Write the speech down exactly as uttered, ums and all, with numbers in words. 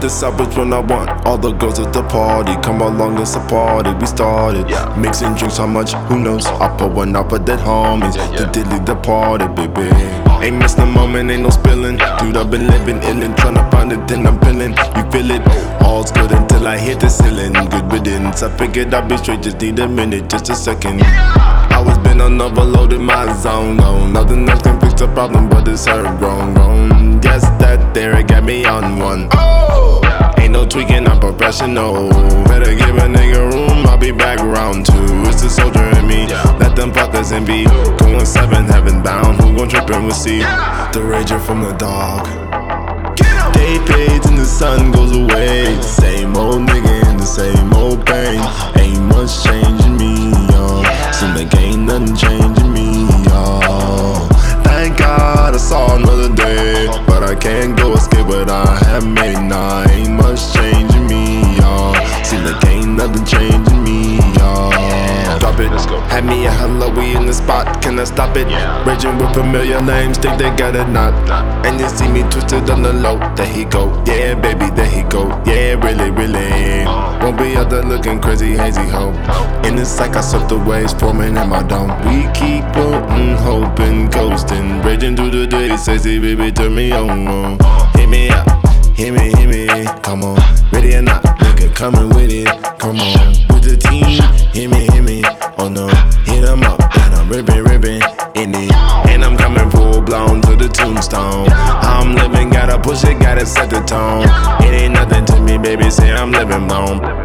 decide which one I want. All the girls at the party, come along, it's a party. We started yeah. mixing drinks, how much? Who knows? I put one up with that homies yeah, yeah. to delete the party, baby. Ain't missed the moment, ain't no spilling. Dude, I've been living illin', tryna find it, then I'm feeling. You feel it? All's good until I hit the ceiling. Good riddance, I figured I'd be straight, just need a minute, just a second. I was been on overload in my zone, no. Nothing else can fix the problem, but it's her grown, grown. Yes, that there, it got me on one. Oh! Ain't no tweaking, I'm professional. Better give a nigga room, I'll be back round two. It's the soldier in me, let them fuckers envy. Going seven, heaven bound, who gon' trip and we'll see. The rager from the dog. Day fades and the sun goes away. Same old nigga in the same old pain. Ain't much changing me, y'all. Seem like ain't nothing changing me, y'all. Thank God I saw another day, but I can't go escape what I have made. Nah, ain't much changing me, y'all. Seem like ain't nothing changing me, y'all. Drop it, let's go. had me a hello, we in the spot, can I stop it? Yeah. Raging with familiar names, think they got it not. And you see me twisted on the low, there he go. Yeah, baby, there he go. Yeah, really, really. Won't be out there looking crazy, hazy ho. In the psych, I surf the waves forming in my dome. We keep floating, hoping, coasting, raging through the day. Sexy baby, turn me on. Hit me up, hit me, hit me. Come on, ready or not, nigga, coming with it. Come on, with the team, hit me, hit me. Oh no, hit 'em up, and I'm ripping, ripping in it. And I'm coming full blown to the tombstone. I'm living, gotta push it, gotta set the tone. It ain't nothing to me, baby, say I'm living blown.